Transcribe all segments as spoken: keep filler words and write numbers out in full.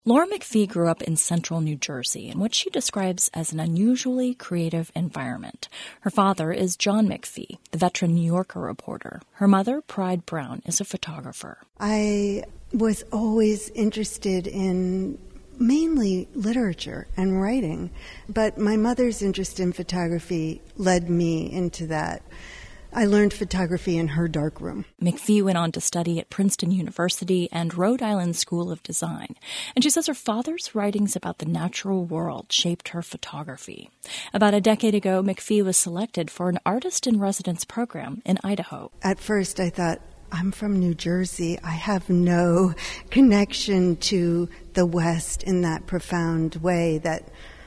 Laura McPhee grew up in central New Jersey in what she describes as an unusually creative environment. Her father is John McPhee, the veteran New Yorker reporter. Her mother, Pride Brown, is a photographer. I was always interested in mainly literature and writing, but my mother's interest in photography led me into that. I learned photography in her darkroom. McPhee went on to study at Princeton University and Rhode Island School of Design, and she says her father's writings about the natural world shaped her photography. About a decade ago, McPhee was selected for an artist-in-residence program in Idaho. At first, I thought, I'm from New Jersey. I have no connection to the West in that profound way that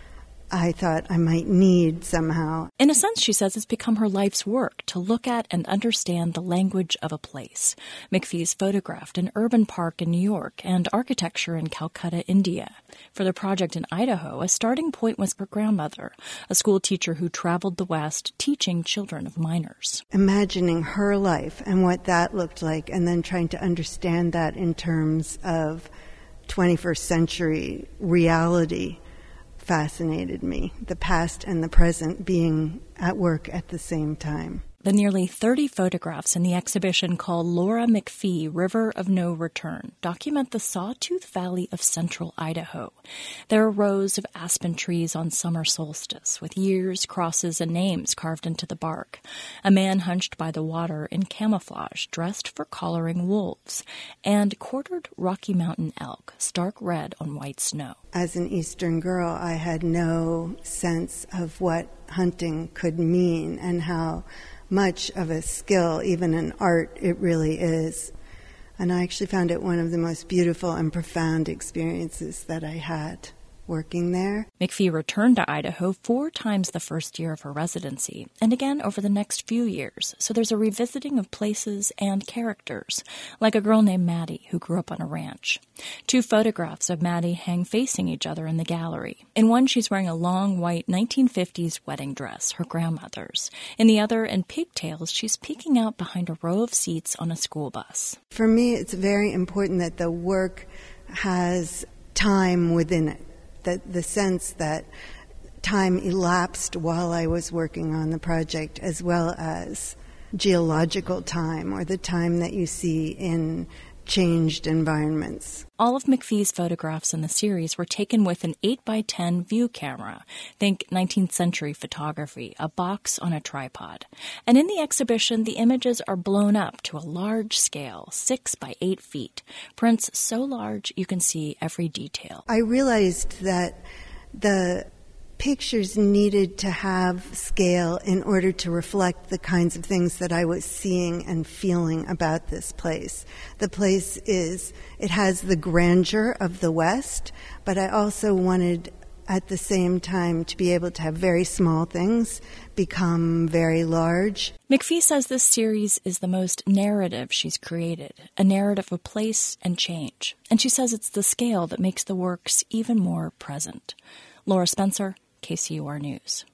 I thought I might need somehow. In a sense, she says, it's become her life's work to look at and understand the language of a place. McPhee's photographed an urban park in New York and architecture in Calcutta, India. For the project in Idaho, a starting point was her grandmother, a school teacher who traveled the West teaching children of miners. Imagining her life and what that looked like, and then trying to understand that in terms of twenty-first century reality fascinated me, the past and the present being at work at the same time. The nearly thirty photographs in the exhibition called Laura McPhee, River of No Return document the Sawtooth Valley of central Idaho. There are rows of aspen trees on summer solstice, with years, crosses, and names carved into the bark. A man hunched by the water in camouflage, dressed for collaring wolves, and quartered Rocky Mountain elk, stark red on white snow. As an Eastern girl, I had no sense of what hunting could mean and how much of a skill, even in art, it really is. And I actually found it one of the most beautiful and profound experiences that I had working there. McPhee returned to Idaho four times the first year of her residency, and again over the next few years. So there's a revisiting of places and characters, like a girl named Maddie who grew up on a ranch. Two photographs of Maddie hang facing each other in the gallery. In one, she's wearing a long white nineteen fifties wedding dress, her grandmother's. In the other, in pigtails, she's peeking out behind a row of seats on a school bus. For me, it's very important that the work has time within it. The, the sense that time elapsed while I was working on the project, as well as geological time, or the time that you see in changed environments. All of McPhee's photographs in the series were taken with an eight by ten view camera. Think nineteenth century photography, a box on a tripod. And in the exhibition, the images are blown up to a large scale, six by eight feet. Prints so large you can see every detail. I realized that the pictures needed to have scale in order to reflect the kinds of things that I was seeing and feeling about this place. The place is, it has the grandeur of the West, but I also wanted at the same time to be able to have very small things become very large. McPhee says this series is the most narrative she's created, a narrative of place and change. And she says it's the scale that makes the works even more present. Laura Spencer, K C U R News.